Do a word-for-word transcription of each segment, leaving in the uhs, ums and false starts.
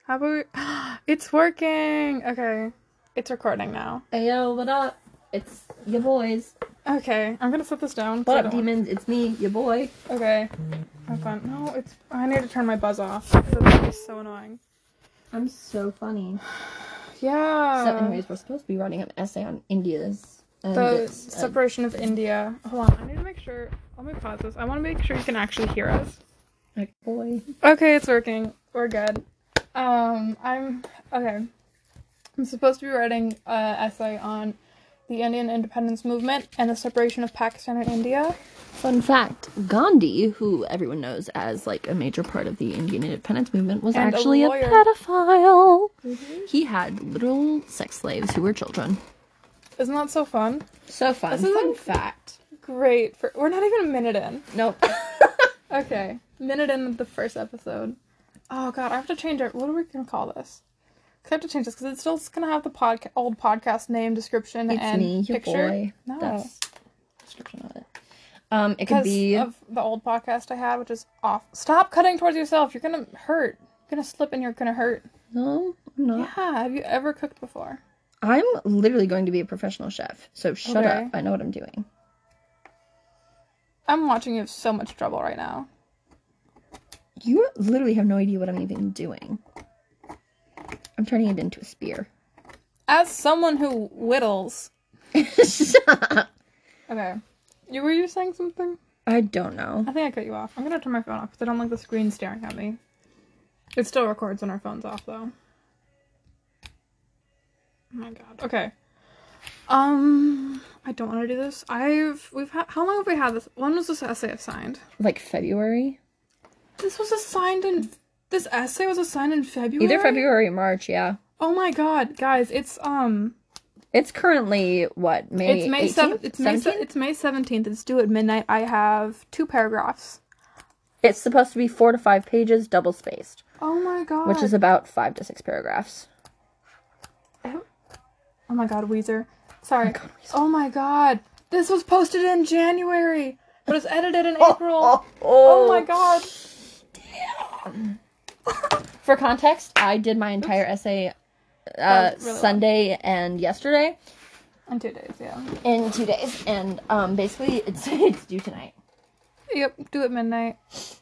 How about we... It's working! Okay. It's recording now. Hey, yo, what up? It's your boys. Okay, I'm gonna set this down. What up, demons? Want... It's me, your boy. Okay. Have fun. No, it's... I need to turn my buzz off. It's so annoying. I'm so funny. Yeah. So, anyways, we're supposed to be writing an essay on India's. And the separation uh, of India. Hold on, I need to make sure... Let me pause this. I want to make sure you can actually hear us. Like, boy. Okay, it's working. We're good. Um, I'm... Okay. I'm supposed to be writing an essay on the Indian independence movement and the separation of Pakistan and India. Fun fact, Gandhi, who everyone knows as, like, a major part of the Indian independence movement, was and actually a, a pedophile. Mm-hmm. He had literal sex slaves who were children. Isn't that so fun? So fun. This is fun a fact. Great. For, we're not even a minute in. Nope. Okay. Minute in the first episode. Oh, God. I have to change it. What are we going to call this? I have to change this because it's still going to have the podca- old podcast name, description, it's and me, your picture. Boy. No. That's description of it. Um, it could be... of the old podcast I had, which is off. Stop cutting towards yourself. You're going to hurt. You're going to slip and you're going to hurt. No, I'm not. Yeah. Have you ever cooked before? I'm literally going to be a professional chef, so shut okay. up. I know what I'm doing. I'm watching you have so much trouble right now. You literally have no idea what I'm even doing. I'm turning it into a spear. As someone who whittles. Okay. You were you saying something? I don't know. I think I cut you off. I'm gonna turn my phone off because I don't like the screen staring at me. It still records when our phone's off, though. Oh my god. Okay. Um, I don't want to do this. I've we've had how long have we had this? When was this essay assigned? Like February. This was assigned in. This essay was assigned in February? Either February or March, yeah. Oh my god, guys, it's, um... It's currently, what, May It's May seventh. It's May, se- it's May seventeenth. It's due at midnight. I have two paragraphs. It's supposed to be four to five pages, double-spaced. Oh my god. Which is about five to six paragraphs. Oh my god, Weezer. Sorry. Oh my god, Weezer. Oh my god. This was posted in January, but it's edited in April. Oh, oh, oh. oh my god. Damn. For context, I did my entire Oops. essay uh, really Sunday long. and yesterday. In two days, yeah. In two days, and um, basically it's it's due tonight. Yep, due at midnight.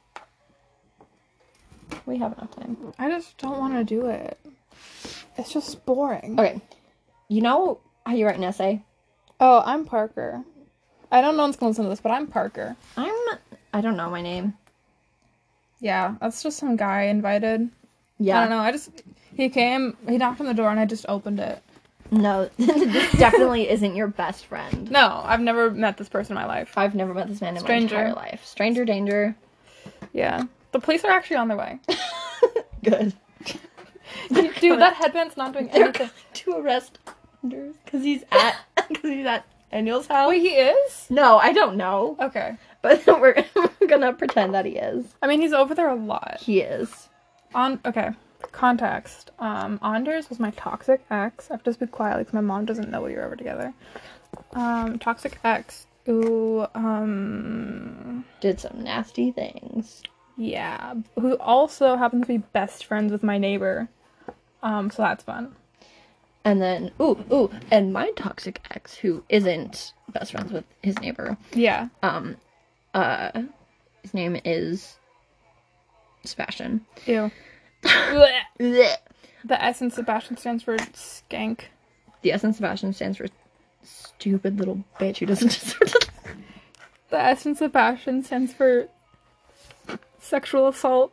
We have enough time. I just don't want to do it. It's just boring. Okay, you know how you write an essay? Oh, I'm Parker. I don't know one's gonna listen to this, but I'm Parker. I'm. I don't know my name. Yeah, that's just some guy invited. Yeah. I don't know, I just... He came, he knocked on the door, and I just opened it. No, this definitely isn't your best friend. No, I've never met this person in my life. I've never met this man in Stranger. my entire life. Stranger danger. Yeah. The police are actually on their way. Good. Dude, that headband's not doing anything. To arrest Anders. Because he's at... Because he's at Daniel's house. Wait, he is? No, I don't know. Okay. But we're, we're gonna pretend that he is. I mean, he's over there a lot. He is. On okay, context. Um, Anders was my toxic ex. I have to speak quietly because my mom doesn't know we were ever together. Um, toxic ex who um did some nasty things. Yeah, who also happens to be best friends with my neighbor. Um, so that's fun. And then, ooh, ooh, and my toxic ex, who isn't best friends with his neighbor. Yeah. Um, uh, his name is Sebastian. Ew. The S in Sebastian stands for skank. The S in Sebastian stands for stupid little bitch who doesn't deserve to... The S in Sebastian stands for sexual assault.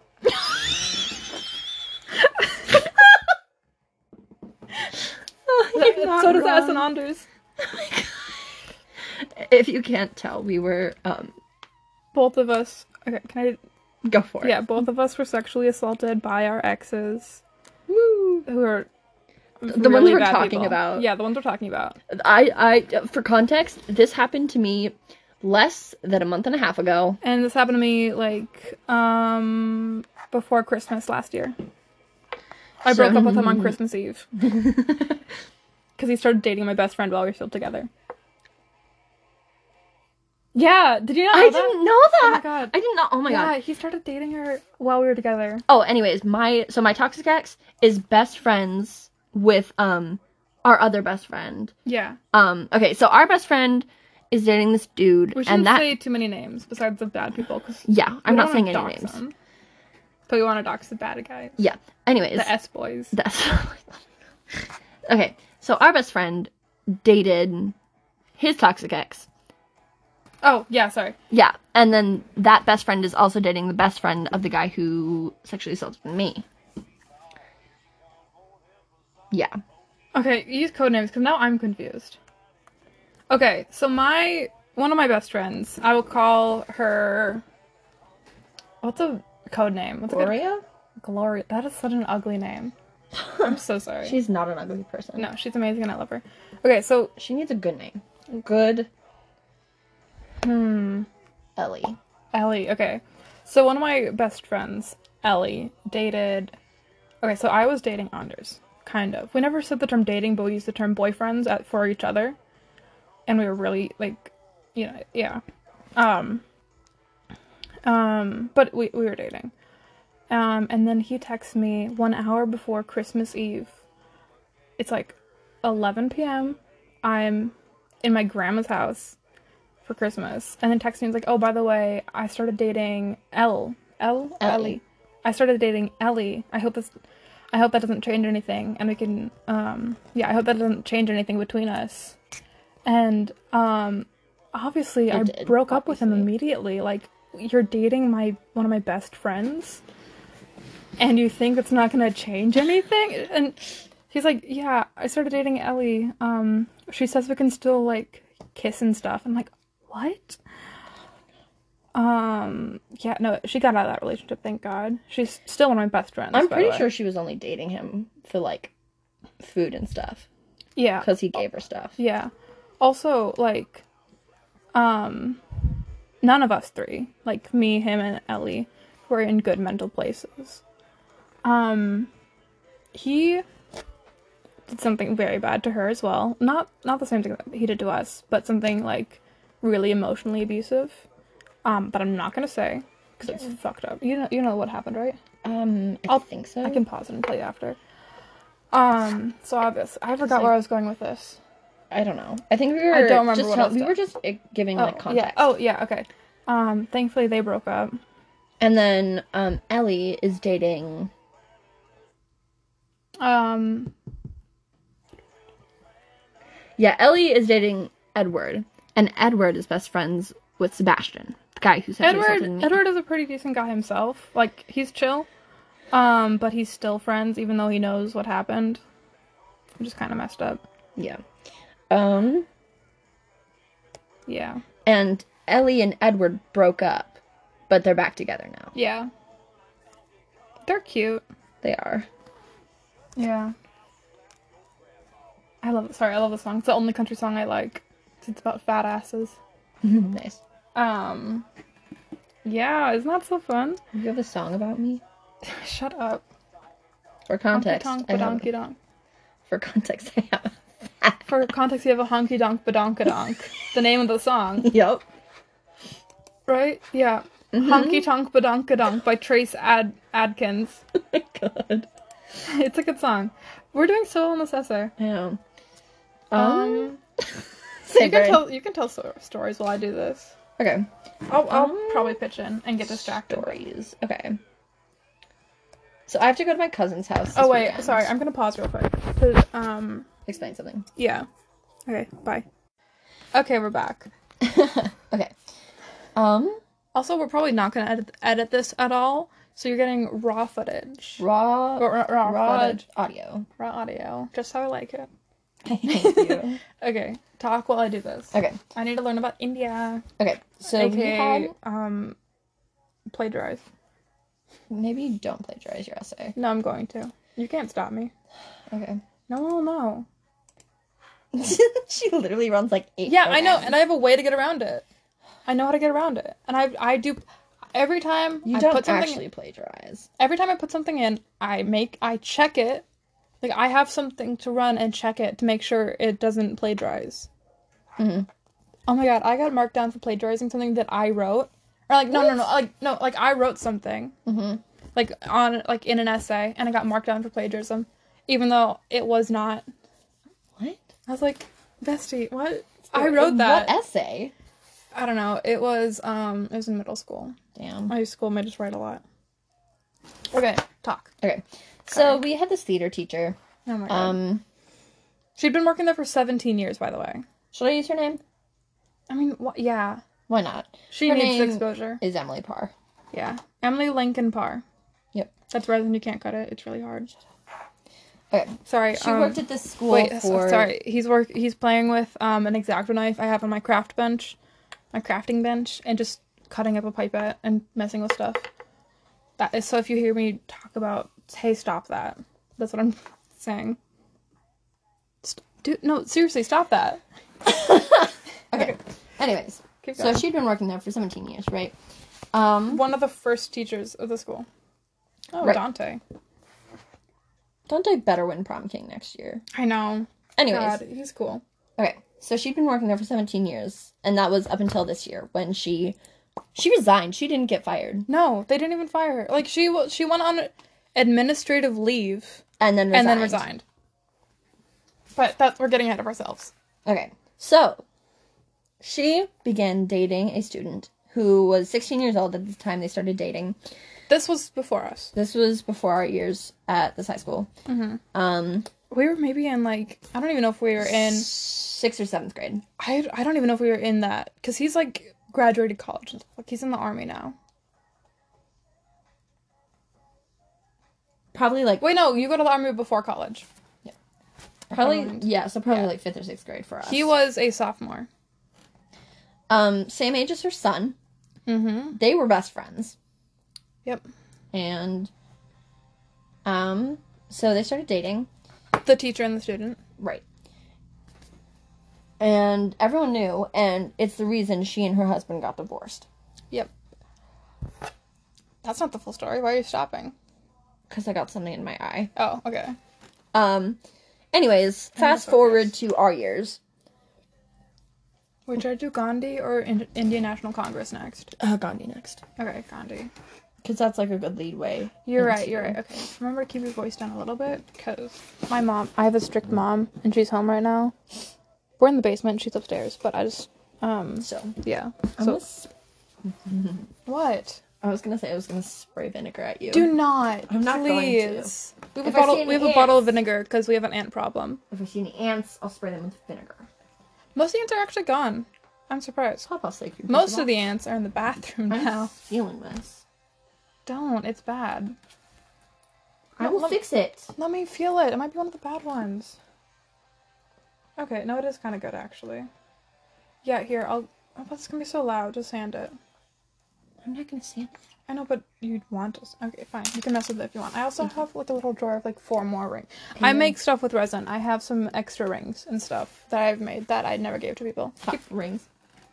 Oh, so does S in Anders. Oh my god. If you can't tell, we were, um... Both of us... Okay, can I... Go for it. Yeah, both of us were sexually assaulted by our exes. Woo! Who are... The really ones we're talking people. about. Yeah, the ones we're talking about. I, I... For context, this happened to me less than a month and a half ago. And this happened to me, like, um... before Christmas last year. I So, broke up with him on Christmas Eve. Because he started dating my best friend while we were still together. Yeah, did you not know I that? didn't know that. Oh my god. I didn't know. Oh my yeah, god. Yeah, he started dating her while we were together. Oh, anyways, my so my toxic ex is best friends with um our other best friend. Yeah. Um. Okay, so our best friend is dating this dude, We shouldn't and that say too many names besides the bad people, because yeah, I'm not saying any names. Them, but we want to dox the bad guys. Yeah. Anyways, the S boys. The S. Okay, so our best friend dated his toxic ex. Oh, yeah, sorry. Yeah, and then that best friend is also dating the best friend of the guy who sexually assaulted me. Yeah. Okay, use code names, because now I'm confused. Okay, so my... One of my best friends, I will call her... What's a code name? What's Gloria? A Gloria. That is such an ugly name. I'm so sorry. She's not an ugly person. No, she's amazing and I love her. Okay, so... She needs a good name. Good... Hmm. Ellie. Ellie, okay. So one of my best friends, Ellie, dated... Okay, so I was dating Anders. Kind of. We never said the term dating, but we used the term boyfriends at, for each other. And we were really, like, you know, yeah. Um... Um, but we, we were dating. Um, and then he texts me one hour before Christmas Eve. It's like eleven p.m. I'm in my grandma's house for Christmas. And then texts me, he's like, oh, by the way, I started dating Elle. Elle? Ellie. Ellie. I started dating Ellie. I hope this, I hope that doesn't change anything. And we can, um, yeah, I hope that doesn't change anything between us. And, um, obviously It I did, broke up with him obviously. immediately. Like, you're dating my, one of my best friends, and you think it's not gonna change anything? And he's like, yeah, I started dating Ellie. Um, she says we can still, like, kiss and stuff. I'm like, what? Um, yeah, no, she got out of that relationship, thank God. She's still one of my best friends. I'm by pretty the way. sure she was only dating him for, like, food and stuff. Yeah. Because he gave her stuff. Yeah. Also, like, um, none of us three, like me, him, and Ellie, were in good mental places. Um, he did something very bad to her as well. Not not the same thing that he did to us, but something, like, really emotionally abusive. Um, but I'm not gonna say, because Yeah. it's fucked up. You know, you know what happened, right? Um, I I'll- think so. I can pause it and tell you after. Um, so obvious. I forgot like- where I was going with this. I don't know. I think we were I don't remember just what tell- else we to- were just uh, giving, Oh, like, context. yeah. Oh, yeah, okay. Um, thankfully they broke up. And then, um, Ellie is dating... Um, Yeah, Ellie is dating Edward. And Edward is best friends with Sebastian, the guy who sexually Edward, assaulted me. Edward is a pretty decent guy himself. Like, he's chill. Um, but he's still friends, even though he knows what happened. Which is kind of messed up. Yeah. Um, Yeah. and Ellie and Edward broke up, but they're back together now. Yeah. They're cute. They are. Yeah. I love it. Sorry, I love the song. It's the only country song I like. It's about fat asses. Nice. Um, yeah, isn't that so fun? You have a song about me? Shut up. For context, Honky tonk, I have, badonky donk. for context, I have. For context, you have a honky donk, badonka donk. The name of the song, Yep. right? Yeah. Mhm. Honky tonk, badonka donk by Trace Ad- Adkins. Oh my god. It's a good song. We're doing so well in this essay. I know. Um, Um, so say you can Brian. tell you can tell so- stories while I do this. Okay. I'll, I'll Um, probably pitch in and get distracted. Stories. Okay. So I have to go to my cousin's house. This Oh wait, weekend. sorry. I'm gonna pause real quick. To, um, Explain something. yeah. Okay. Bye. Okay, we're back. Okay. Um, Also, we're probably not gonna edit edit this at all, so you're getting raw footage, raw, raw, raw, raw footage, audio. raw audio, just how I like it. Thank you. Okay, talk while I do this. Okay. I need to learn about India, Okay. So we aka had um, plagiarize. maybe you don't plagiarize your essay. No, I'm going to. You can't stop me. Okay. No, no, no. She literally runs like eight. Yeah, I know, programs. and I have a way to get around it. I know how to get around it, and I I do every time You I don't put something. actually plagiarize. Every time I put something in, I make I check it. Like, I have something to run and check it to make sure it doesn't plagiarize. Mhm. Oh my god, I got marked down for plagiarizing something that I wrote. Or like, no, What? no, no, like, no, like I wrote something. Mm-hmm. Like, on, like, in an essay, and I got marked down for plagiarism. Even though it was not. What? I was like, bestie, what? I wrote What that. essay? I don't know. It was, um, it was in middle school. Damn. My school made us write a lot. Okay, talk. Okay. So we had this theater teacher. Oh my god. Um, She'd been working there for seventeen years, by the way. should I use her name? I mean, wh- yeah. Why not? She Her needs name exposure. is Emily Parr. Yeah. Emily Lincoln Parr. Yep. That's right, and you can't cut it. It's really hard. Okay. Sorry. She um, worked at this school wait, for... sorry. He's work. He's playing with um an X-Acto knife I have on my craft bench, my crafting bench, and just cutting up a pipette and messing with stuff. That is so. If you hear me talk about, hey, stop that. That's what I'm saying. St- Dude, no, seriously, stop that. Okay. Anyways, Keep so going. she'd been working there for seventeen years, right? Um, One of the first teachers of the school. Oh, Right. Dante. Dante better win prom king next year. I know. Anyways, God, he's cool. okay. So she'd been working there for seventeen years, and that was up until this year when she she resigned. She didn't get fired, No, they didn't even fire her. Like she wa- she went on administrative leave and then resigned. and then resigned. But that we're getting ahead of ourselves. Okay. So she began dating a student who was sixteen years old at the time they started dating. This was before us. This was before our years at this high school. Mm-hmm. Um, We were maybe in like I don't even know if we were in. sixth or seventh grade. I I don't even know if we were in that because he's like graduated college and stuff. Like he's in the army now. Probably like Wait, no, you go to the army before college. probably Never mind. yeah, so probably Yeah. like fifth or sixth grade for us. He was a sophomore. um same age as her son. Mm-hmm. They were best friends. Yep. And um so they started dating. The teacher and the student. Right. And everyone knew, and it's the reason she and her husband got divorced. Yep. That's not the full story. Why are you stopping? Because I got something in my eye. Oh, okay. Um, anyways, fast focus. forward to our years. Wait, should I do Gandhi or in- Indian National Congress next? Uh, Gandhi next. Okay, Gandhi. Because that's like a good lead way. You're right, into- you're right. Okay, remember to keep your voice down a little bit, because my mom, I have a strict mom, and she's home right now. We're in the basement, she's upstairs, but I just, um, So, yeah. I'm So, gonna s- what? I was gonna say I was gonna spray vinegar at you. Do not, I'm not going to. please. We have If a I bottle, see any we have a ants- bottle of vinegar, because we have an ant problem. If I see any ants, I'll spray them with vinegar. Most of the ants are actually gone. I'm surprised. Papa sake you. Most of the ants are in the bathroom I'm now. feeling this. Don't, it's bad. I will Let- fix it. Let me feel it. It might be one of the bad ones. Okay, no, it is kind of good, actually. Yeah, here, I'll... Oh, that's gonna be so loud. Just hand it. I'm not gonna stand. I know, but you'd want us. Okay, fine. You can mess with it if you want. I also have, like, a little drawer of, like, four more rings. I Yeah. make stuff with resin. I have some extra rings and stuff that I've made that I never gave to people. Keep rings.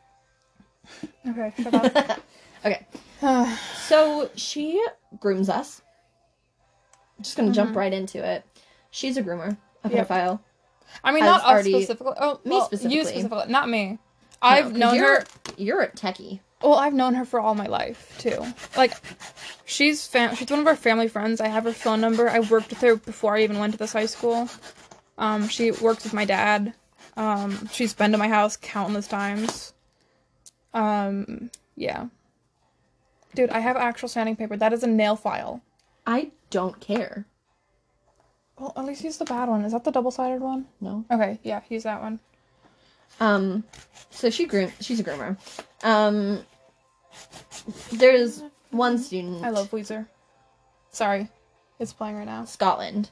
Okay, shut up. Okay. So she grooms us. I'm just gonna jump right into it. She's a groomer, a Yep. pedophile. I mean, Has not us already- specifically. Oh, Me well, specifically. You specifically. Not me. No, I've 'cause known you're, her... You're a techie. Well, I've known her for all my life, too. Like, she's fam- she's one of our family friends. I have her phone number. I worked with her before I even went to this high school. Um, she worked with my dad. Um, she's been to my house countless times. Um, yeah. Dude, I have actual sanding paper. That is a nail file. I don't care. Well, at least use the bad one. Is that the double-sided one? No. Okay, yeah, use that one. Um, so she groom. She's a groomer. Um, there's one student. I love Weezer. Sorry. It's playing right now. Scotland.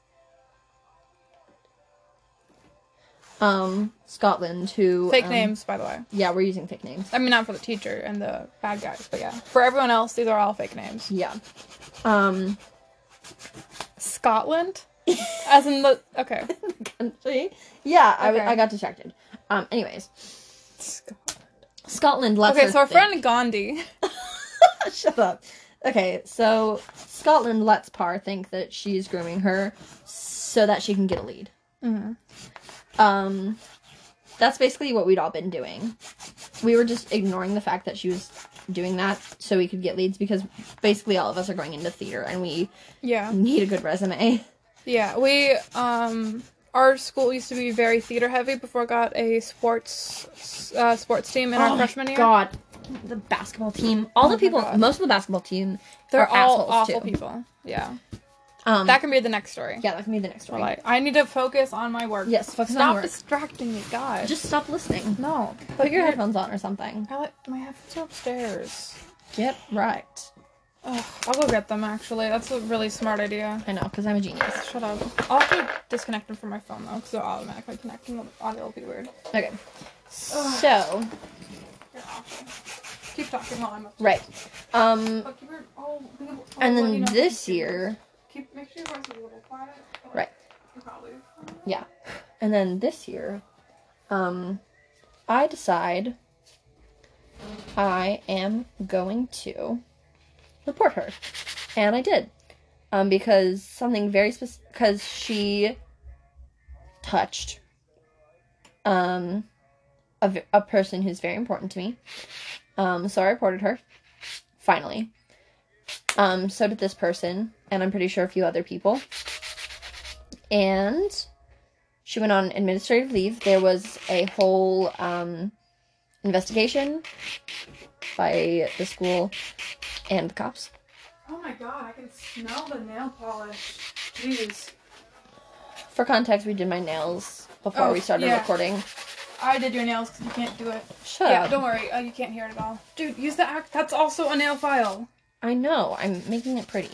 Um, Scotland, who... Fake um, names, by the way. Yeah, we're using fake names. I mean, not for the teacher and the bad guys, but yeah. For everyone else, these are all fake names. Yeah. Um, Scotland? As in the... Okay. country. Yeah, I, Okay. I got distracted. Um, anyways. Scotland. Scotland lets Okay, her so our think- friend Gandhi... Shut up. Okay, so Scotland lets Parr think that she's grooming her so that she can get a lead. Mm-hmm. Um, that's basically what we'd all been doing. We were just ignoring the fact that she was doing that so we could get leads, because basically all of us are going into theater and we yeah need a good resume. Yeah, we, um, our school used to be very theater heavy before I got a sports, uh, sports team in oh our freshman year. God, the basketball team. All oh the people, God. most of the basketball team, they're are all assholes awful too. people. Yeah. Um, that can be the next story. Yeah, that can be the next story. Well, I, I need to focus on my work. Yes, focus Stop on your work. distracting me, God. Just stop listening. No. Put your headphones on or something. I like, my headphones are upstairs. Get right. Ugh, I'll go get them, actually. That's a really smart idea. I know, because I'm a genius. Shut up. I'll have to disconnect them from my phone, though, because they'll automatically connect and the audio will be weird. Okay. Ugh. So. You're awful. Keep talking while I'm upstairs. Right. Um. Oh, keep your, oh, oh, and then you know, this year. Keep, make sure your voice is a little quiet. Like, right. Probably. Yeah. And then this year, um, I decide I am going to report her. And I did. Um, because something very specific, because she touched, um, a, v- a person who's very important to me. Um, so I reported her. Finally. Um, so did this person, and I'm pretty sure a few other people. And she went on administrative leave. There was a whole, um, investigation by the school and the cops. Oh my God, I can smell the nail polish. Jeez. For context, we did my nails before Oh, we started yeah. recording. I did your nails because you can't do it. Shut yeah, up. don't worry. Uh, you can't hear it at all. Dude, use the act. That's also a nail file. I know. I'm making it pretty.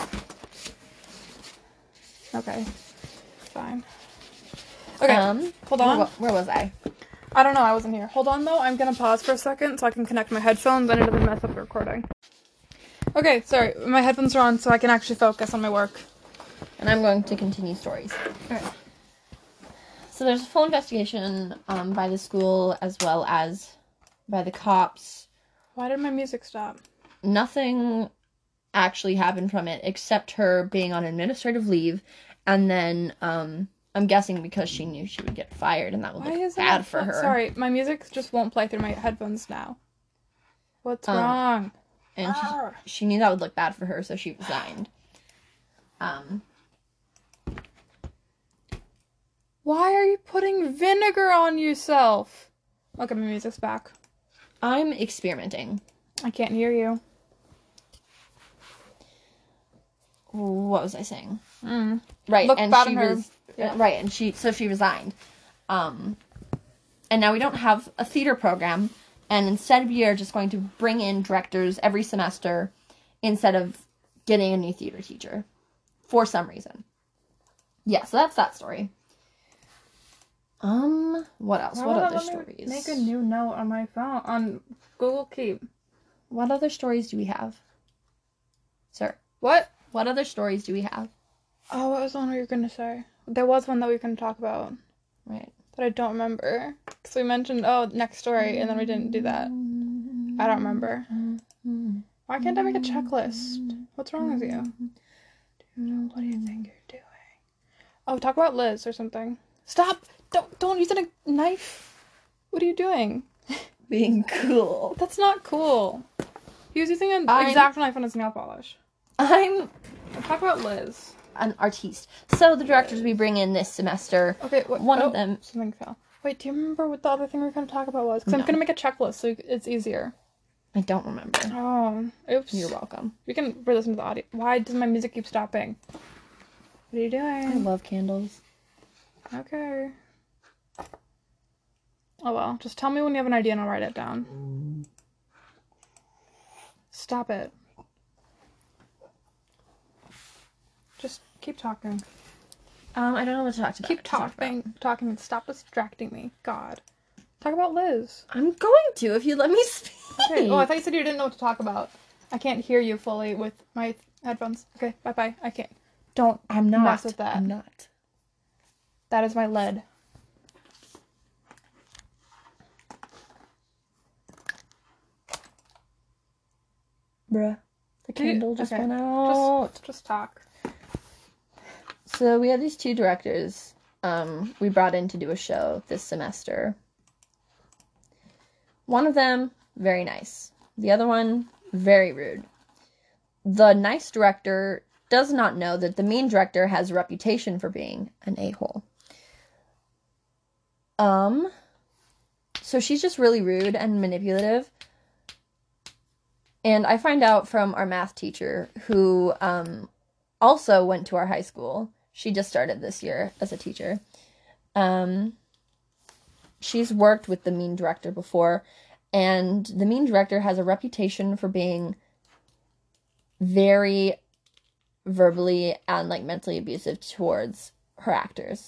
Okay. Fine. Okay. Um, hold on. Where, where was I? I don't know. I wasn't here. Hold on, though. I'm going to pause for a second so I can connect my headphones and it doesn't mess up the recording. Okay, sorry. My headphones are on so I can actually focus on my work. And I'm going to continue stories. Okay. So there's a full investigation um, by the school as well as by the cops. Why did my music stop? Nothing actually happened from it except her being on administrative leave, and then um, I'm guessing because she knew she would get fired, and that would Why look is bad that for fu- her. Sorry, my music just won't play through my headphones now. What's Um, wrong? And she, she knew that would look bad for her, so she resigned. Um. Why are you putting vinegar on yourself? Okay, my music's back. I'm experimenting. I can't hear you. What was I saying? Mm. Right, Look and bad she on her. was Yeah. right, and she so she resigned. Um, and now we don't have a theater program, and instead we are just going to bring in directors every semester instead of getting a new theater teacher for some reason. Yeah, so that's that story. Um, what else? Why what would other it let me stories? Make a new note on my phone on Google Keep. What other stories do we have, sir? What? What other stories do we have? Oh, what was the one we were gonna say? There was one that we were gonna talk about. Right. But I don't remember. Because we mentioned, oh, next story, and then we didn't do that. I don't remember. Why can't I make a checklist? What's wrong with you? What do you think you're doing? Oh, talk about Liz or something. Stop! Don't don't use a knife! What are you doing? Being cool. That's not cool. He was using an I'm- exact knife on his nail polish. I'm Talk about Liz. an artiste. So the directors we bring in this semester, Okay, what, one oh, of them. Something fell. Wait, do you remember what the other thing we were going to talk about was? Because I'm No. going to make a checklist so it's easier. I don't remember. Oh, oops. You're welcome. We can re-listen to the audio. Why does my music keep stopping? What are you I doing? love candles. Okay. Oh well, just tell me when you have an idea and I'll write it down. Stop it. Just keep talking. Um, I don't know what to talk about. Keep to talk talking, about. talking, and stop distracting me. God. Talk about Liz. I'm going to if you let me speak. Okay. Oh, I thought you said you didn't know what to talk about. I can't hear you fully with my headphones. Okay, bye bye. I can't. Don't I'm not. mess with that. I'm not. That is my lead. Bruh. The Do you- candle just okay. went out. Just, just talk. So we had these two directors um, we brought in to do a show this semester. One of them, very nice. The other one, very rude. The nice director does not know that the mean director has a reputation for being an a-hole. Um, so she's just really rude and manipulative. And I find out from our math teacher, who um, also went to our high school. She just started this year as a teacher. Um, she's worked with the mean director before, and the mean director has a reputation for being very verbally and, like, mentally abusive towards her actors.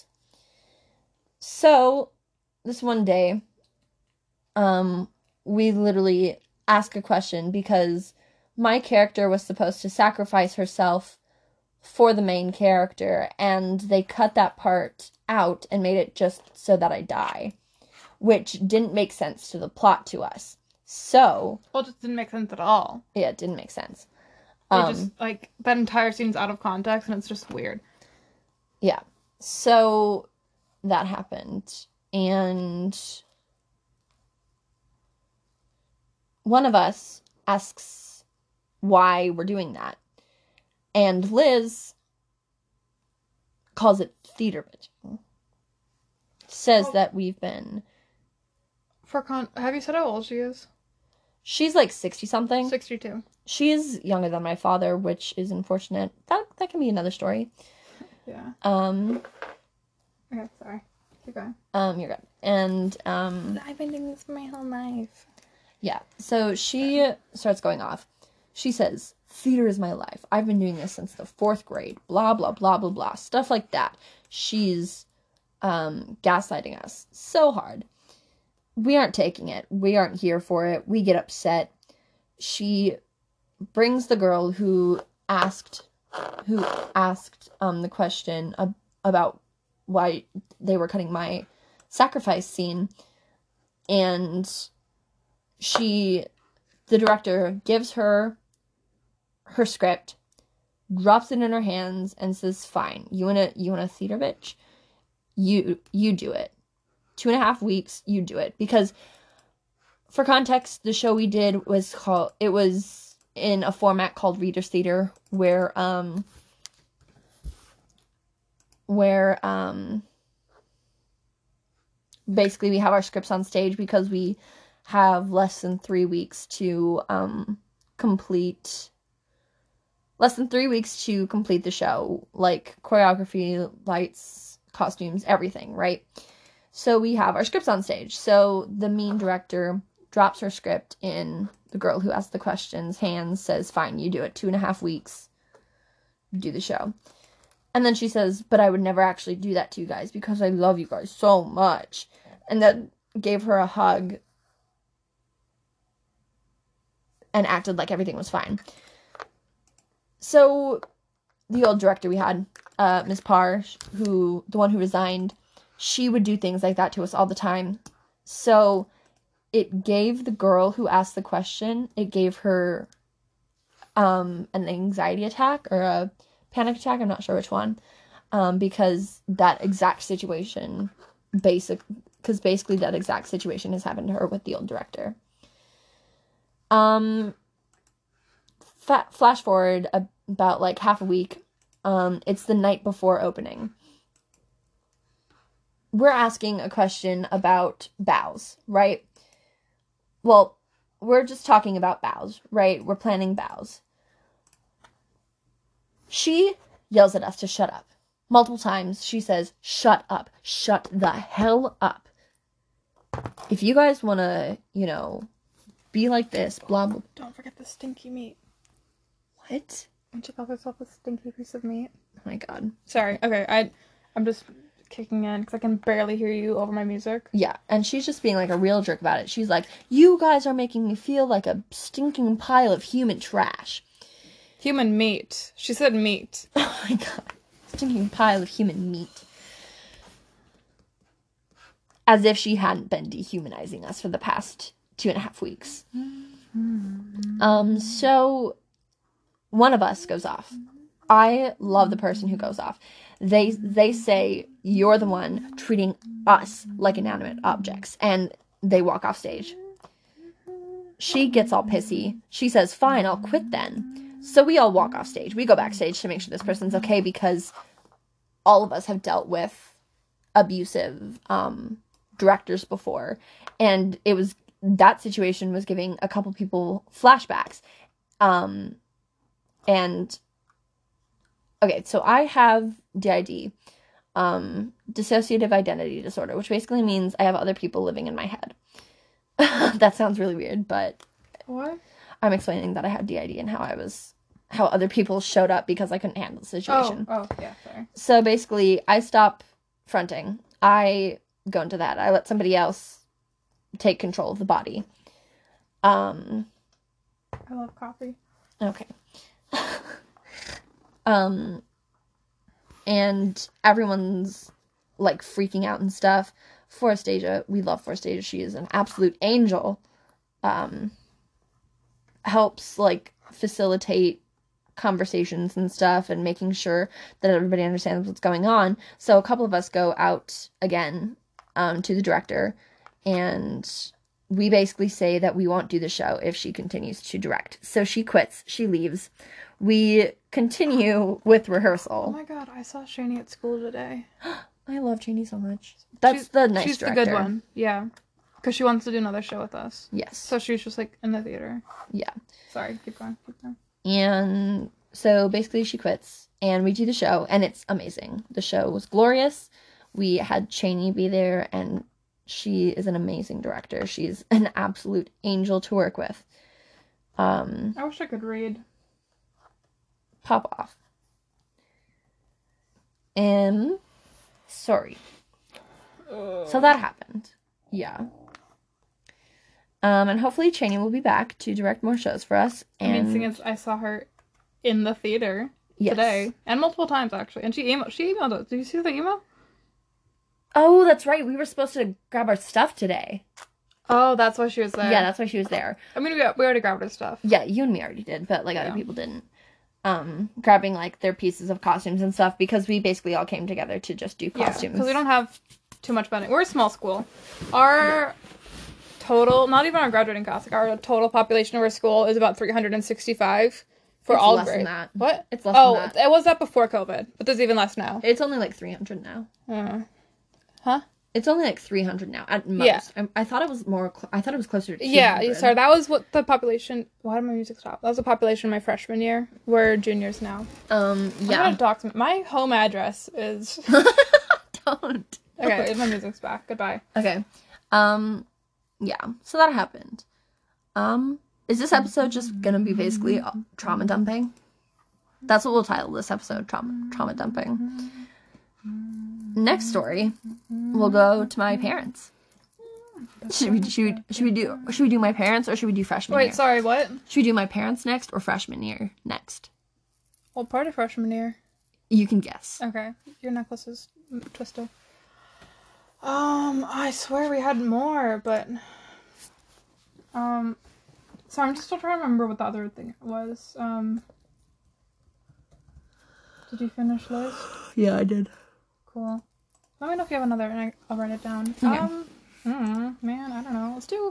So, this one day, um, we literally ask a question because my character was supposed to sacrifice herself for the main character, and they cut that part out and made it just so that I die, which didn't make sense to the plot to us. So... Well, it just didn't make sense at all. Yeah, it didn't make sense. They Um, just, like, that entire scene's out of context, and it's just weird. Yeah. So, that happened. And... one of us asks why we're doing that. And Liz calls it theater bitching. Says Oh. that we've been... For con- have you said how old she is? She's like sixty-something. sixty-two. She's younger than my father, which is unfortunate. That that can be another story. Yeah. Um... Okay, sorry. Keep going. Um, you're good. And, um... I've been doing this for my whole life. Yeah, so she starts going off. She says, theater is my life. I've been doing this since the fourth grade. Blah, blah, blah, blah, blah. Stuff like that. She's um, gaslighting us so hard. We aren't taking it. We aren't here for it. We get upset. She brings the girl who asked who asked um, the question ab- about why they were cutting my sacrifice scene, and... she, the director, gives her her script, drops it in her hands, and says, fine, you want a, you want a theater bitch? You, you do it. Two and a half weeks, you do it. Because, for context, the show we did was called, it was in a format called Reader's Theater, where, um, where, um, basically we have our scripts on stage because we have less than three weeks to um, complete, less than three weeks to complete the show, like choreography, lights, costumes, everything, right? So we have our scripts on stage. So the mean director drops her script in the girl who asked the questions' hands, says, fine, you do it. Two and a half weeks, do the show. And then she says, but I would never actually do that to you guys because I love you guys so much. And then gave her a hug and acted like everything was fine. So, the old director we had, uh, Miss Parr, who, the one who resigned, she would do things like that to us all the time. So, it gave the girl who asked the question, it gave her, um, an anxiety attack, or a panic attack, I'm not sure which one, um, because that exact situation, basic, because basically that exact situation has happened to her with the old director. Um, fa- flash forward a- about, like, half a week. Um, it's the night before opening. We're asking a question about bows, right? Well, we're just talking about bows, right? We're planning bows. She yells at us to shut up. Multiple times, she says, shut up. Shut the hell up. If you guys want to, you know... be like this, blah, blah. Don't forget the stinky meat. What? And she calls herself a stinky piece of meat. Oh my god. Sorry. Okay, I, I'm just kicking in because I can barely hear you over my music. Yeah, and she's just being like a real jerk about it. She's like, you guys are making me feel like a stinking pile of human trash. Human meat. She said meat. Oh my god. Stinking pile of human meat. As if she hadn't been dehumanizing us for the past two and a half weeks. Um, so one of us goes off. I love the person who goes off. They they say, you're the one treating us like inanimate objects, and they walk off stage. she gets all pissy. She says, fine, I'll quit then. So we all walk off stage. We go backstage to make sure this person's okay because all of us have dealt with abusive um, directors before. And it was, that situation was giving a couple people flashbacks. Um, and, okay, so I have D I D, um, dissociative identity disorder, which basically means I have other people living in my head. That sounds really weird, but What? I'm explaining that I had D I D and how I was, how other people showed up because I couldn't handle the situation. Oh, oh, yeah, sorry. So basically, I stop fronting. I go into that. I let somebody else take control of the body. Um, I love coffee. okay. um, and everyone's like freaking out and stuff. Forastasia, we love Forastasia. She is an absolute angel. Um, helps like facilitate conversations and stuff and making sure that everybody understands what's going on. So a couple of us go out again um, to the director, and we basically say that we won't do the show if she continues to direct. So she quits. She leaves. We continue with Oh rehearsal. my god, I saw Shani at school today. I love Janie so much. That's she's, the nice She's director. the good one. Yeah. Because she wants to do another show with us. Yes. So she's just like in the theater. Yeah. Sorry, keep going. Keep going. And so basically she quits and we do the show and it's amazing. The show was glorious. We had Cheney be there and she is an amazing director. She's an absolute angel to work with. Um, I wish I could read. Pop off. And sorry. Ugh. So that happened. Yeah. Um, and hopefully Cheney will be back to direct more shows for us. And I mean, seeing as I saw her in the theater yes. today, and multiple times actually, and she emailed. She emailed us. Did you see the email? Oh, that's right. We were supposed to grab our stuff today. Oh, that's why she was there. Yeah, that's why she was there. I mean, we we already grabbed her stuff. Yeah, you and me already did, but like Yeah. other people didn't. Um, grabbing like their pieces of costumes and stuff because we basically all came together to just do Yeah, costumes. because we don't have too much funding. We're a small school. Our total, not even our graduating class, like our total population of our school is about three hundred sixty-five for It's all less grades. than that. What? It's less oh, than that. it was that before COVID, but there's even less now. It's only like three hundred now. Uh, huh? It's only like three hundred now at most. Yeah. I, I thought it was more. Cl- I thought it was closer to two Yeah, hundred. sorry, that was what the population. Why did my music stop? That was the population my freshman year. We're juniors now. Um. I'm Yeah. gonna dox my home address is. Don't. Okay, my music's back. Goodbye. Okay. Um. Yeah. So that happened. Um. Is this episode just gonna be basically uh, trauma dumping? That's what we'll title this episode. Trauma. Trauma dumping. Next story, we'll go to my parents. Should we should we, should we do should we do my parents or should we do freshman Wait, year? sorry, what? Should we do my parents next or freshman year next? What part of freshman year? You can guess. Okay, your necklace is twisted. Um, I swear we had more, but um, so I'm just still trying to remember what the other thing was. Um, did you finish list? Yeah, I did. Cool. Let me know if you have another, and I, I'll write it down. Okay. Um, mm, man, I don't know. Let's do.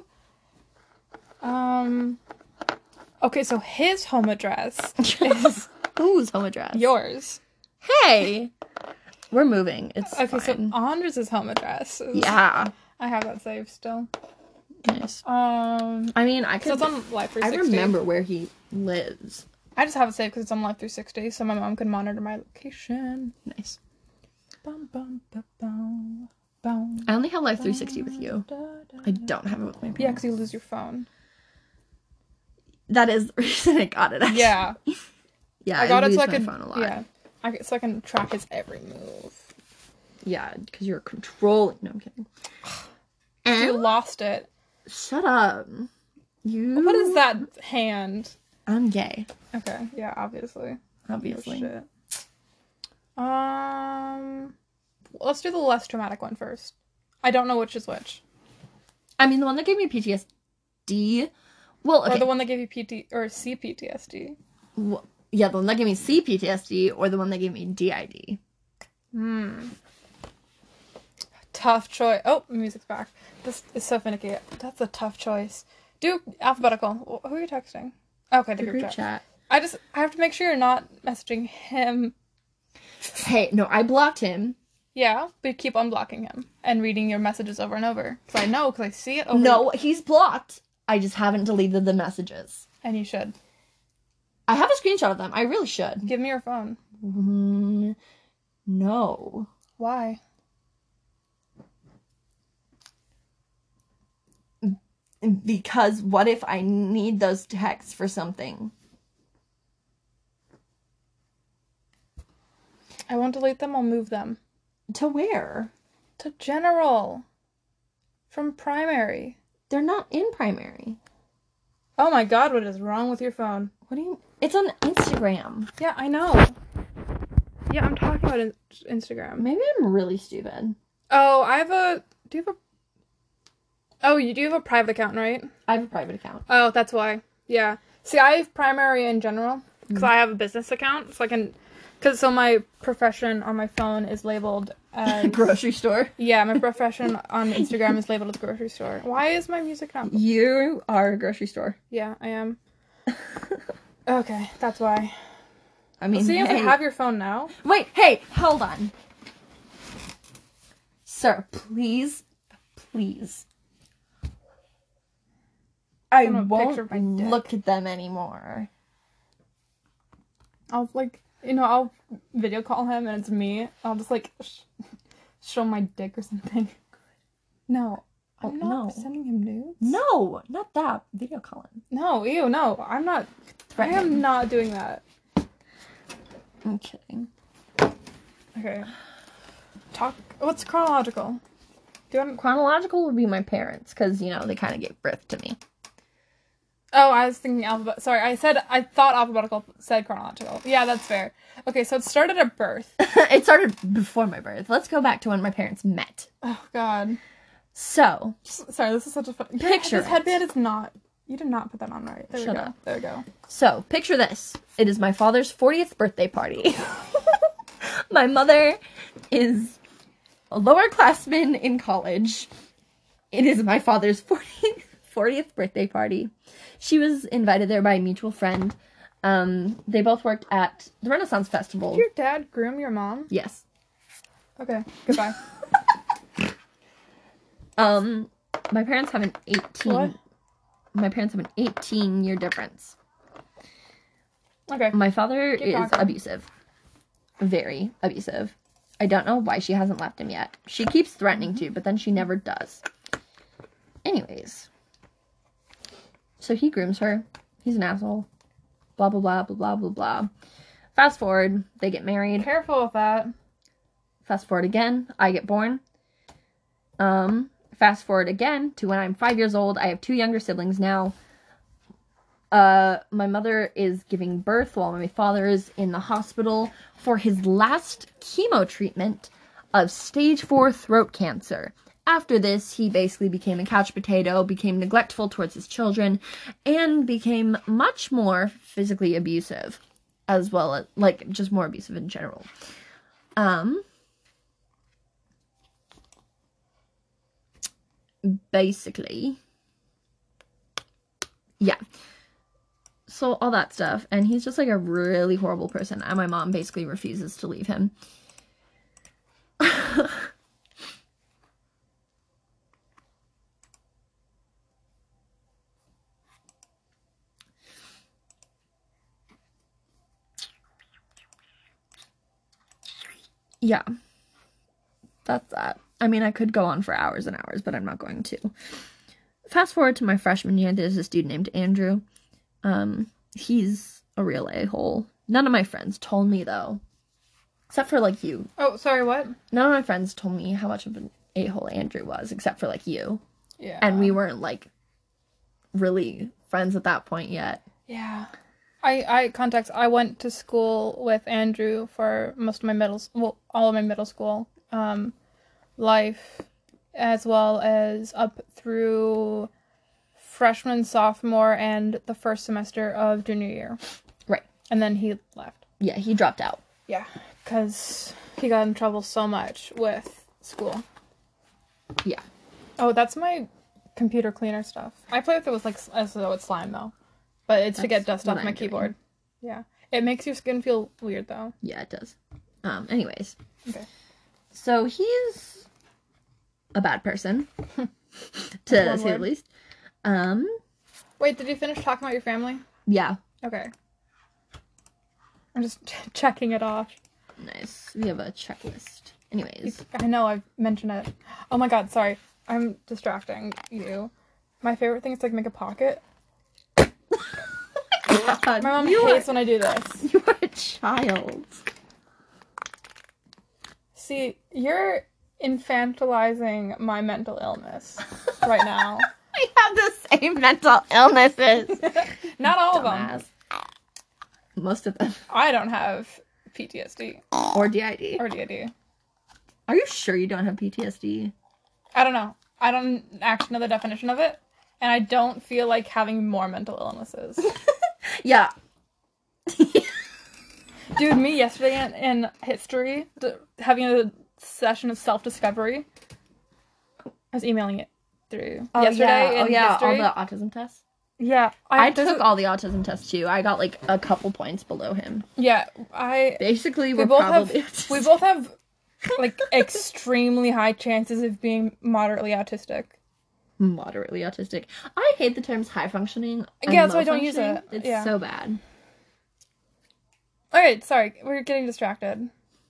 Um. Okay, so his home address is Whose home address? yours. Hey, we're moving. It's Okay, fine. so Andres' home address. Is, Yeah. I have that saved still. Nice. Um, I mean, I so could. it's on Life three I sixty. remember where he lives. I just have it saved because it's on Life three sixty, so my mom can monitor my location. Nice. Bum, bum, ba, bum, bum, I only have Life three sixty with you. da, da, I da. don't have it with my parents. Yeah, because you lose your phone. That is the reason I got it. Actually. Yeah, Yeah, I got it lose so I my can. phone a lot. Yeah, I, can- so I can track his every move. Yeah, because you're controlling. No, I'm kidding. You And lost it. shut up. You. What is that hand? I'm gay, Okay, yeah, obviously. obviously. Oh, shit. Um, let's do the less traumatic one first. I don't know which is which. I mean, the one that gave me P T S D. Well, okay. Or the one that gave you P T or C P T S D. Well, yeah, the one that gave me C P T S D or the one that gave me D I D. Hmm. Tough choice. Oh, music's back. This is so finicky. That's a tough choice. Do alphabetical. Who are you texting? Okay, the, The group, group chat. chat. I just I have to make sure you're not messaging him. Hey, no, I blocked him. Yeah, but keep unblocking him and reading your messages over and over. Because I know, because I see it over. No, he's blocked. I just haven't deleted the messages. And you should. I have a screenshot of them. I really should. Give me your phone. Mm, no. Why? Because what if I need those texts for something? I won't delete them, I'll move them. To where? To general. From primary. They're not in primary. Oh my god, what is wrong with your phone? What do you... It's on Instagram. Yeah, I know. Yeah, I'm talking about in- Instagram. Maybe I'm really stupid. Oh, I have a... Do you have a... Oh, you do have a private account, right? I have a private account. Oh, that's why. Yeah. See, I have primary in general. Because mm. I have a business account. So I can... Because so my profession on my phone is labeled as... grocery store? Yeah, my profession on Instagram is labeled as grocery store. Why is my music not... You are a grocery store. Yeah, I am. Okay, that's why. I mean, See if hey. I have your phone now. Wait, hey, hold on. Sir, please, please. I won't look at them anymore. I'll, like, you know, I'll video call him and it's me. I'll just, like, sh- show my dick or something. No. I'm oh, not no. sending him nudes. No, not that. Video calling. No, ew, no. I'm not. I am not doing that. I'm kidding. Okay. Talk. What's chronological? Do you want... Chronological would be my parents, because, you know, they kind of gave birth to me. Oh, I was thinking alphabet. Sorry, I said, I thought alphabetical said chronological. Yeah, that's fair. Okay, so it started at birth. It started before my birth. Let's go back to when my parents met. Oh, God. So. Sorry, this is such a fun... Picture This headband is not... You did not put that on right. There Shut we go. up. There we go. So, picture this. It is my father's fortieth birthday party. My mother is a lower classman in college. It is my father's fortieth, fortieth birthday party. She was invited there by a mutual friend. Um, they both worked at the Renaissance Festival. Did your dad groom your mom? Yes. Okay, goodbye. um, my parents have an eighteen... What? My parents have an eighteen year difference. Okay. My father Keep is talking. abusive. Very abusive. I don't know why she hasn't left him yet. She keeps threatening to, but then she never does. Anyways. So he grooms her. He's an asshole. Blah, blah, blah, blah, blah, blah, blah. Fast forward. They get married. Careful with that. Fast forward again. I get born. Um... Fast forward again to when I'm five years old. I have two younger siblings now. Uh, my mother is giving birth while my father is in the hospital for his last chemo treatment of stage four throat cancer. After this, he basically became a couch potato, became neglectful towards his children, and became much more physically abusive, as well as, like, just more abusive in general. Um... Basically, yeah, so all that stuff, and he's just like a really horrible person, and my mom basically refuses to leave him. Yeah, that's that. I mean, I could go on for hours and hours, but I'm not going to. Fast forward to my freshman year, there's this dude named Andrew. Um, he's a real a-hole. None of my friends told me, though. Except for, like, you. Oh, sorry, what? None of my friends told me how much of an a-hole Andrew was, except for, like, you. Yeah. And we weren't, like, really friends at that point yet. Yeah. I, I, context, I went to school with Andrew for most of my middle, well, all of my middle school, um... life, as well as up through freshman, sophomore, and the first semester of junior year. Right. And then he left. Yeah, he dropped out. Yeah, because he got in trouble so much with school. Yeah. Oh, that's my computer cleaner stuff. I play with it with like as though it's slime though, but it's That's to get dust off my I'm keyboard. Doing. Yeah, it makes your skin feel weird though. Yeah, it does. Um. Anyways. Okay. So he's a bad person, to say the least. Um. Wait, did you finish talking about your family? Yeah. Okay. I'm just ch- checking it off. Nice. We have a checklist. Anyways. I know, I've mentioned it. Oh my god, sorry. I'm distracting you. My favorite thing is to like make a pocket. Oh my god. My mom you hates are, when I do this. You are a child. See, you're infantilizing my mental illness right now. I have the same mental illnesses. Not all Dumbass. of them. Most of them. I don't have P T S D. Or D I D. Or D I D. Are you sure you don't have P T S D? I don't know. I don't actually know the definition of it. And I don't feel like having more mental illnesses. Yeah. Dude, me yesterday in, in history, d- having a session of self-discovery. I was emailing it through. Oh, yesterday yeah. in oh, yeah. history. All the autism tests? Yeah. I, I took a... all the autism tests, too. I got, like, a couple points below him. Yeah, I... Basically, we we're both probably... Have, we both have, like, extremely high chances of being moderately autistic. Moderately autistic. I hate the terms high functioning. Yeah, that's why I don't use it. It's yeah. so bad. Alright, sorry. We're getting distracted.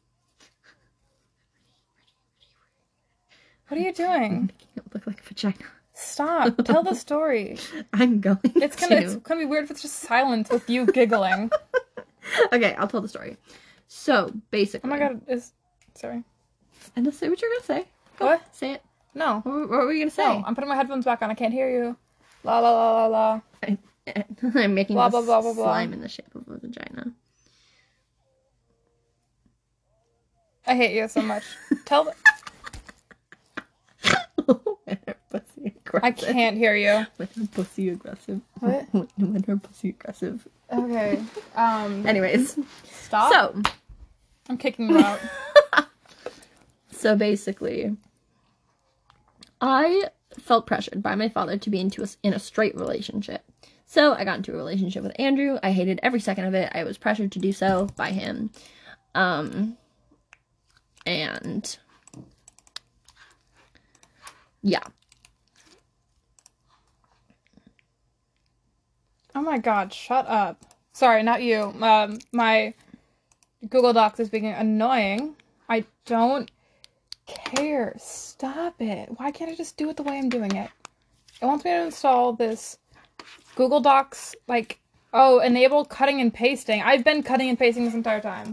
What are you doing? Making it look like a vagina. Stop. Tell the story. I'm going it's gonna, to. It's gonna be weird if it's just silence with you giggling. Okay, I'll tell the story. So, basically... Oh my god, is... Sorry. And just say what you're gonna say. Go, what? Say it. No. What, what were you gonna say? No, I'm putting my headphones back on. I can't hear you. La la la la la. I, I'm making blah, this blah, blah, blah, slime blah. in the shape of a vagina. I hate you so much. Tell the... When her pussy aggressive. I can't hear you. When her pussy aggressive. What? When, when her pussy aggressive. Okay. Um. Anyways. Stop. So. I'm kicking you out. So basically, I felt pressured by my father to be into a, in a straight relationship. So I got into a relationship with Andrew. I hated every second of it. I was pressured to do so by him. Um, and yeah. Oh my god, shut up. Sorry, not you. Um, my Google Docs is being annoying. I don't care. Stop it. Why can't I just do it the way I'm doing it? It wants me to install this Google Docs, like, oh, enable cutting and pasting. I've been cutting and pasting this entire time.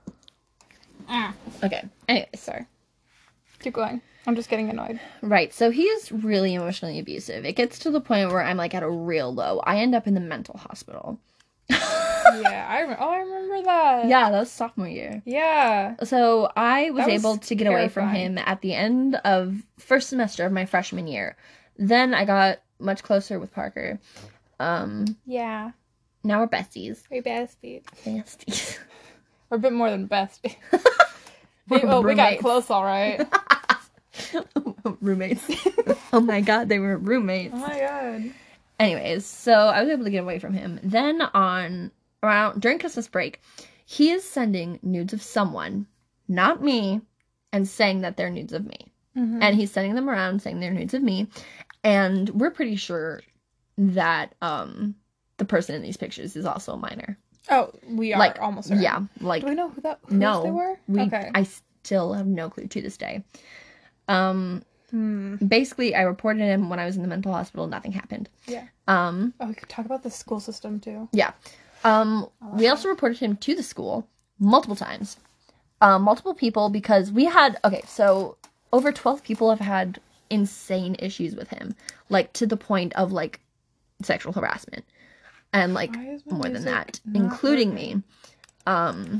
Ah. Okay. Anyways. Sorry. Keep going. I'm just getting annoyed. Right. So he's really emotionally abusive. It gets to the point where I'm, like, at a real low. I end up in the mental hospital. Yeah, I rem- oh, I remember that. Yeah, that was sophomore year. Yeah. So I was, was able to get away from terrifying. him at the end of first semester of my freshman year. Then I got much closer with Parker. Um, Yeah. now we're besties. We're besties. Besties. We're a bit more than besties. We're oh, we got roommates. close, all right. Roommates. Oh my god, they were roommates. Oh my god. Anyways, so I was able to get away from him. Then on around during Christmas break, he is sending nudes of someone, not me, and saying that they're nudes of me. Mm-hmm. And he's sending them around saying they're nudes of me. And we're pretty sure that um the person in these pictures is also a minor. Oh, we are Like almost certain. yeah, like Do we know who that whose no, they were? we, okay. I still have no clue to this day. Um, Hmm. basically, I reported him when I was in the mental hospital. Nothing happened. Yeah. Um, Oh, we could talk about the school system too. yeah. Um, we that. also reported him to the school multiple times. Um, multiple people because we had okay, so over twelve people have had insane issues with him, like to the point of like sexual harassment, and like Why is my more than music that, not including working? me. Um,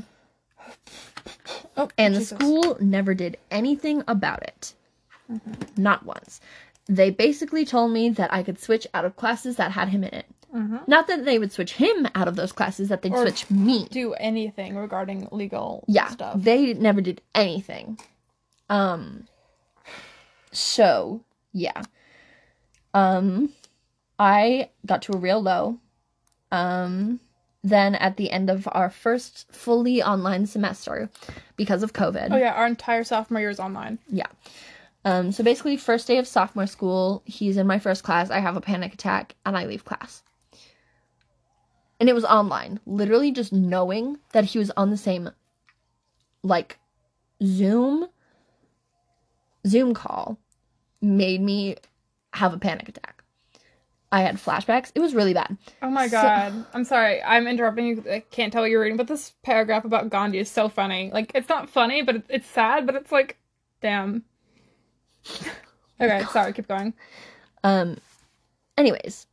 Oh, and the Jesus. school never did anything about it. Mm-hmm. Not once. They basically told me that I could switch out of classes that had him in it. Mm-hmm. Not that they would switch him out of those classes, that they'd Or switch me. do anything regarding legal Yeah, stuff. they never did anything. Um, so, yeah. Um, I got to a real low. Um, then at the end of our first fully online semester, because of COVID. Oh yeah, our entire sophomore year is online. Yeah. Um, so basically, first day of sophomore school, he's in my first class. I have a panic attack, and I leave class. And it was online. Literally just knowing that he was on the same, like, Zoom, Zoom call made me have a panic attack. I had flashbacks. It was really bad. Oh my So- god. I'm sorry. I'm interrupting you. I can't tell what you're reading, but this paragraph about Gandhi is so funny. Like, it's not funny, but it's, it's sad, but it's like, damn. Okay, sorry. Keep going. Um, anyways,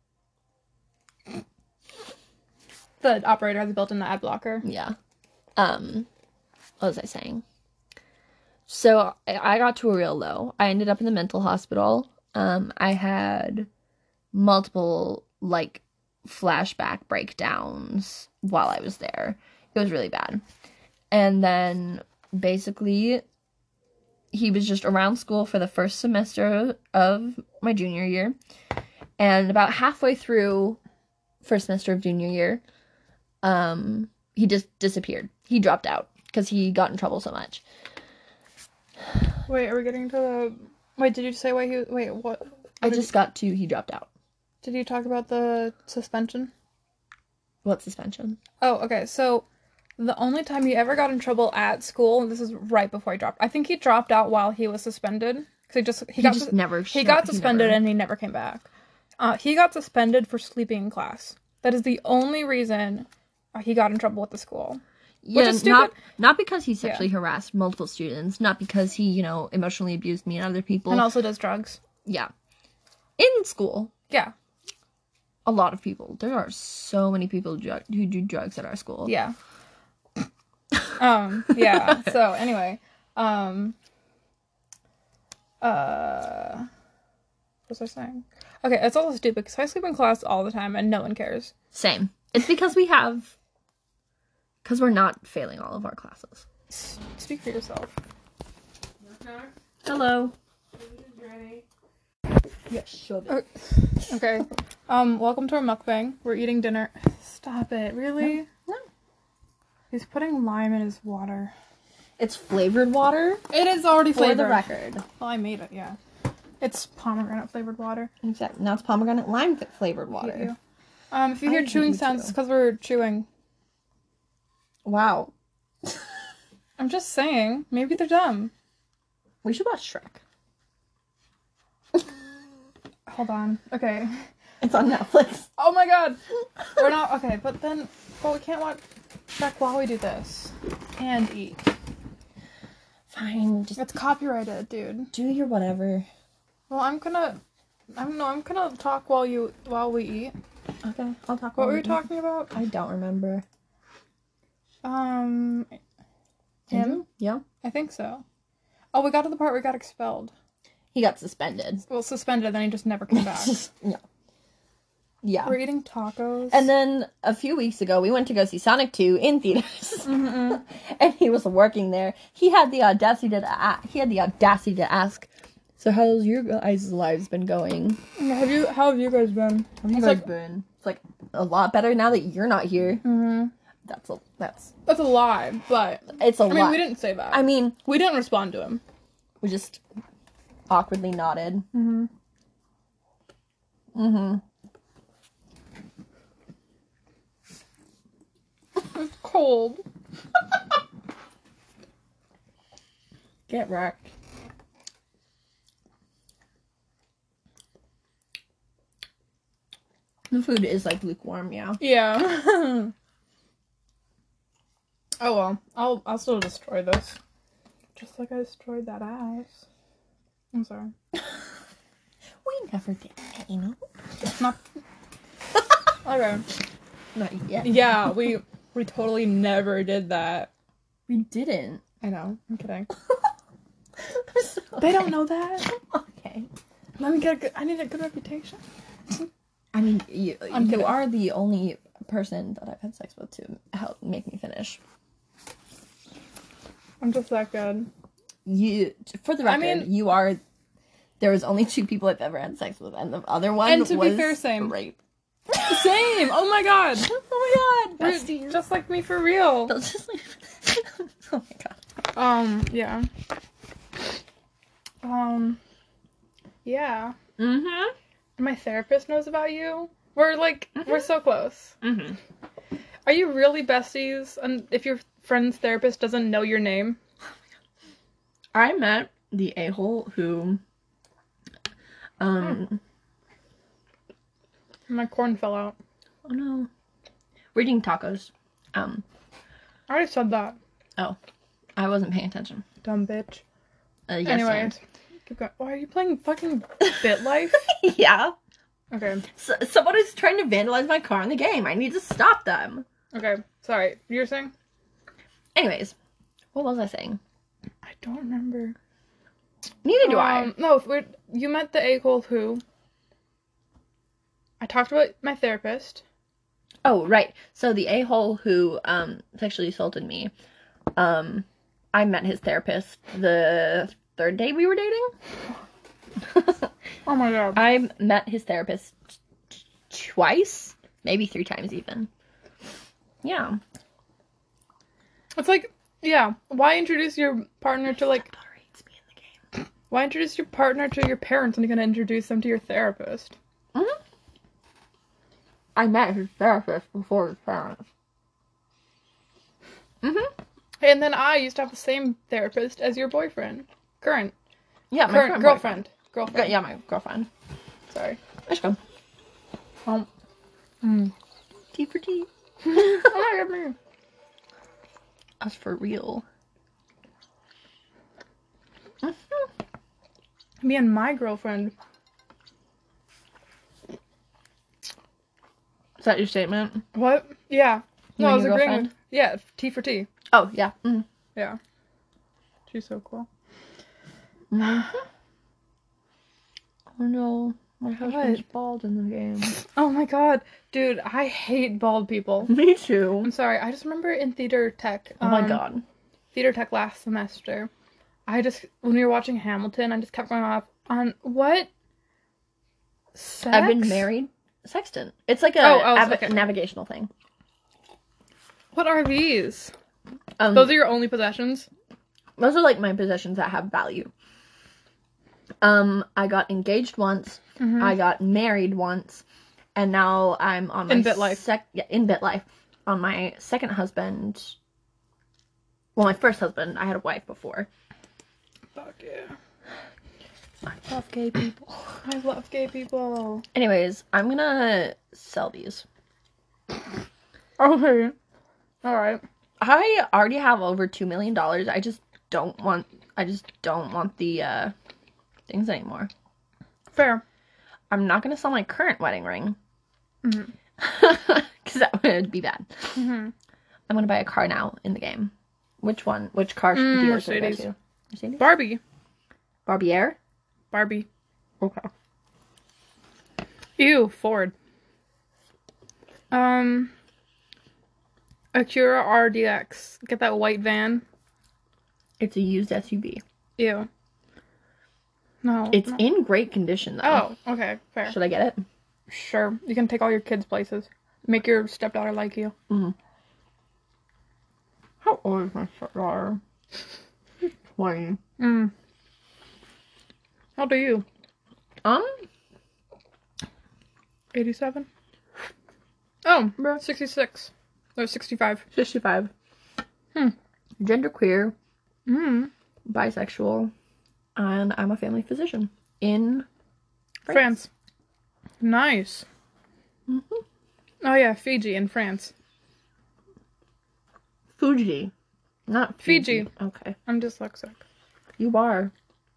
The operator has a built-in ad blocker. yeah. Um, what was I saying? So I I got to a real low. I ended up in the mental hospital. Um, I had multiple, like, flashback breakdowns while I was there. It was really bad. And then, basically, he was just around school for the first semester of my junior year. And about halfway through first semester of junior year, um, he just disappeared. He dropped out because he got in trouble so much. Wait, are we getting to the... Wait, did you say why he... Wait, what? I did just got to he dropped out. Did you talk about the suspension? What suspension? Oh, okay. So the only time he ever got in trouble at school, and this is right before he dropped. I think he dropped out while he was suspended because he just he, He got just sus- never he shut- got he suspended never- and he never came back. Uh, he got suspended for sleeping in class. That is the only reason uh, he got in trouble with the school. Yeah, is not stupid. not because he sexually harassed multiple students, not because he, you know, emotionally abused me and other people. And also does drugs. Yeah. In school, Yeah. a lot of people. There are so many people dr- who do drugs at our school. Yeah. um, yeah. So anyway, um uh what was I saying? Okay, it's all stupid because I sleep in class all the time and no one cares. Same. It's because we have because we're not failing all of our classes. S- Speak for yourself. Hello. Yeah, shove it. Okay. Um, welcome to our mukbang. We're eating dinner. Stop it, really? No. He's putting lime in his water. It's flavored water It is already for flavored. the record. Well, I made it, yeah. It's pomegranate flavored water. Exactly. Now it's pomegranate lime flavored I hate water. you. Um, if you I hear hate chewing you sounds, too. it's because we're chewing. Wow. I'm just saying. Maybe they're dumb. We should watch Shrek. Hold on. Okay. It's on Netflix. Oh my god! We're not. Okay, but then. Well, we can't watch Shrek while we do this. And eat. Fine, just It's copyrighted, dude. do your whatever. Well, I'm gonna. I'm no. I'm gonna talk while you while we eat. Okay, I'll talk. What while were we you eat. talking about? I don't remember. Um. Him? Andrew? Yeah. I think so. Oh, we got to the part where he got expelled. He got suspended. Well, suspended, then he just never came back. yeah. Yeah. We're eating tacos. And then a few weeks ago, we went to go see Sonic two in theaters, and he was working there. He had the audacity to a- he had the audacity to ask, "So how's your guys' lives been going? have you? How have you guys been? How have you It's guys like- been?" It's like a lot better now that you're not here. Mm-hmm. That's a that's That's a lie, but it's a I lot. mean, we didn't say that. I mean, we didn't respond to him. we just awkwardly nodded. Mm-hmm. Mm-hmm. It's cold. Get wrecked. The food is like lukewarm, yeah. Yeah. Oh well, I'll I'll still destroy this, just like I destroyed that ass. I'm sorry. We never did that, you know? Not. Okay. Not yet. Yeah, we we totally never did that. We didn't. I know. I'm kidding. So- They don't know that. Okay. Let me get a good. I need a good reputation. I mean, you, I'm you kidding. are the only person that I've had sex with to help make me finish. I'm just that good. You, for the I record, mean- you are There was only two people I've ever had sex with, and the other one And to was be fair, same. rape. Same. Oh my god. Oh my god, We're besties. just like me for real. That's just like... oh my god. Um, yeah. Um, yeah. Mm-hmm. My therapist knows about you. We're like, Mm-hmm. we're so close. Mm-hmm. Are you really besties? And if your friend's therapist doesn't know your name? I met the a-hole who, um... My corn fell out. Oh no. We're eating tacos. Um, I already said that. oh. I wasn't paying attention. Dumb bitch. Uh, yes, Anyways. Keep going. Why are you playing fucking BitLife? and. Yeah. Okay. So, someone is trying to vandalize my car in the game. I need to stop them. Okay. Sorry. You were saying? Anyways, what was I saying? I don't remember. Neither do Um, no, we're, you met the a-hole who... I talked about my therapist. I. Oh, right. So the a-hole who um sexually assaulted me, um, I met his therapist the third day we were dating. Oh my god. I met his therapist t- twice, maybe three times even. Yeah. It's like, yeah, why introduce your partner to, like... Tolerates me in the game. Why introduce your partner to your parents when you're gonna introduce them to your therapist? Mm-hmm. I met his therapist before his parents. Mm-hmm. And then I used to have the same therapist as your boyfriend. Current. Yeah, my Current current girlfriend. boyfriend. Girlfriend. Yeah, my girlfriend. Sorry. Let's go. Um. Mm. Tea for tea. Oh my god, me. Us for real. Mm-hmm. Me and my girlfriend. Is that your statement? What? Yeah. You No, I and was your agreeing girlfriend? with... Yeah, T for T. Oh, yeah. Mm. Yeah. She's so cool. Mm. Oh no. My husband's What? bald in the game. Oh my god. Dude, I hate bald people. Me too. I'm sorry. I just remember in theater tech. Oh my um, god. Theater tech last semester. I just, when we were watching Hamilton, I just kept going off on what? Sex? I've been married. Sextant. It's like a Oh, oh, av- okay. navigational thing. What are these? Um, Those are your only possessions? Those are like my possessions that have value. Um, I got engaged once. Mhm. I got married once, and now I'm on my In BitLife. Sec- yeah, in BitLife on my second husband. Well, my first husband. I had a wife before. Fuck yeah. I love gay people. I love gay people. Anyways, I'm gonna sell these. Okay. Alright. I already have over two million dollars. I just don't want. I just don't want the uh, things anymore. Fair. I'm not gonna sell my current wedding ring. Mhm. Because that would be bad. Mhm. I'm gonna buy a car now in the game. Which one? Which car Mm, dealer should I go Mercedes. to? Mercedes? Barbie. Barbier? Barbie. Okay. Ew, Ford. Um, Acura R D X. Get that white van. It's a used S U V. Ew. No. It's no. in great condition though. Oh, okay, fair. Should I get it? Sure. You can take all your kids places. Make your stepdaughter like you. Mm-hmm. How old is my stepdaughter? twenty. Mm. How old are you? Um, eighty-seven? Oh, sixty-six. Or sixty-five. sixty-five. Hmm. Genderqueer, Mm. bisexual, and I'm a family physician in France. France. Nice. Mm-hmm. Oh yeah, Fiji in France. Fuji. Not Fiji. Fiji. Okay. I'm dyslexic. You are.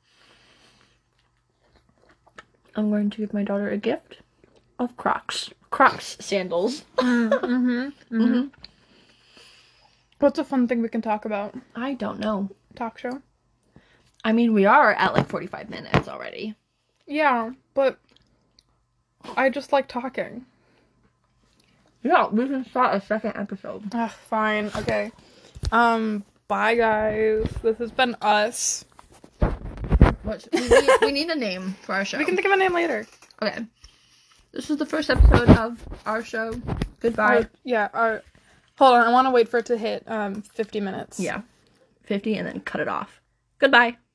I'm going to give my daughter a gift of Crocs. Crocs sandals. mm, mm-hmm, mm-hmm. What's a fun thing we can talk about? I don't know. Talk show? I mean, we are at like forty-five minutes already. Yeah, but I just like talking. Yeah, we can start a second episode. Ugh, fine. Okay. Um, bye guys. This has been us. What, we, need, we need a name for our show. We can think of a name later. Okay. This is the first episode of our show. Goodbye. Our, yeah, our... Hold on, I want to wait for it to hit um fifty minutes. Yeah. fifty and then cut it off. Goodbye.